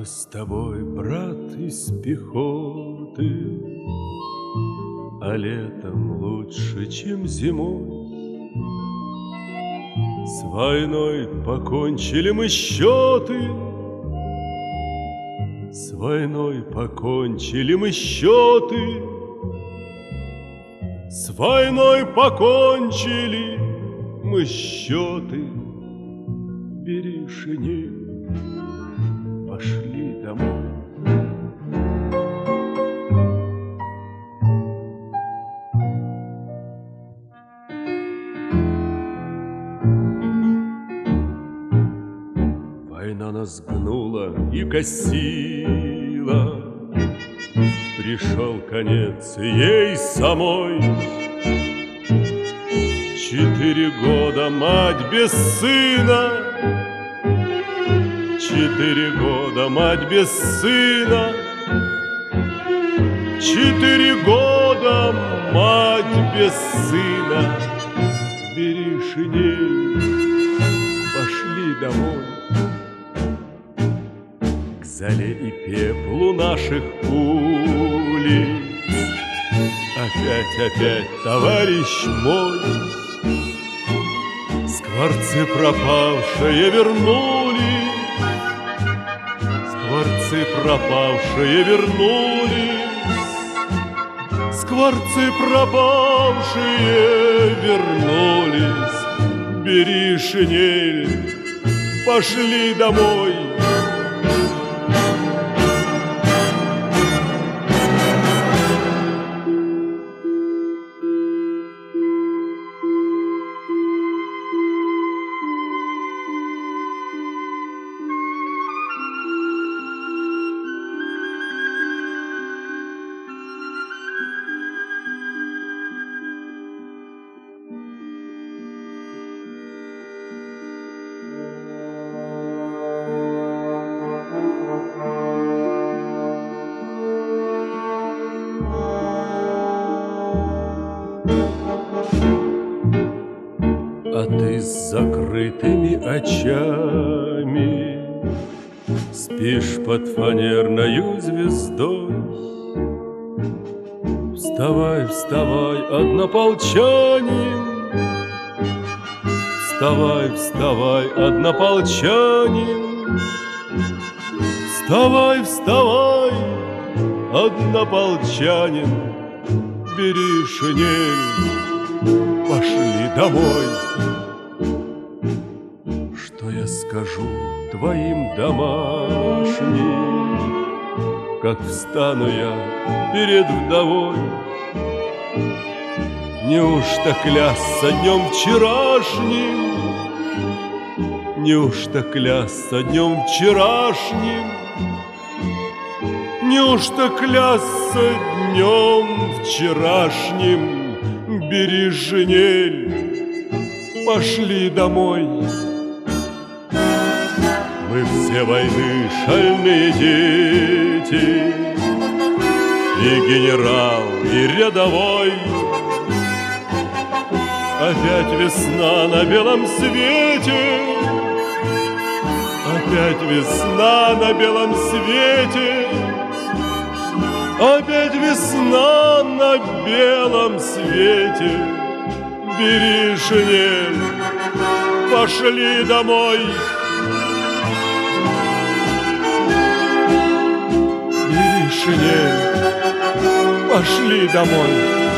Мы с тобой, брат, из пехоты, а летом лучше, чем зимой. С войной покончили мы счеты, с войной покончили мы счеты, с войной покончили мы счеты. Бери шинель, пошли домой. Война нас гнула и косила, пришел конец ей самой. 4 года мать без сына, 4 года мать без сына, 4 года мать без сына. Бери шинель, пошли домой. К золе и пеплу наших улиц опять, товарищ мой, скворцы пропавшие вернули, скворцы пропавшие вернулись, скворцы пропавшие вернулись. Бери шинель, пошли домой. А ты с закрытыми очами спишь под фанерною звездой. Вставай, вставай, однополчанин, вставай, вставай, однополчанин, вставай, вставай, однополчанин. Бери шинель, пошли домой. Что я скажу твоим домашним, как встану я перед вдовой? Неужто клясться днем вчерашним, неужто клясться днем вчерашним, неужто клясться днем вчерашним? Бери шинель, пошли домой. Мы все войны шальные дети, и генерал, и рядовой. Опять весна на белом свете, опять весна на белом свете, опять весна на белом свете. Бери шинель, пошли домой. Бери шинель, пошли домой.